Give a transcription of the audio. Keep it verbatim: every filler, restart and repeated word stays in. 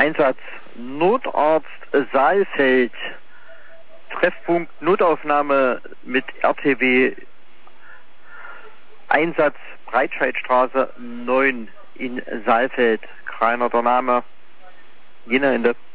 Einsatz Notarzt Saalfeld, Treffpunkt Notaufnahme mit R T W, Einsatz Breitscheidstraße neun in Saalfeld. Kreiner der Name. Jena Ende.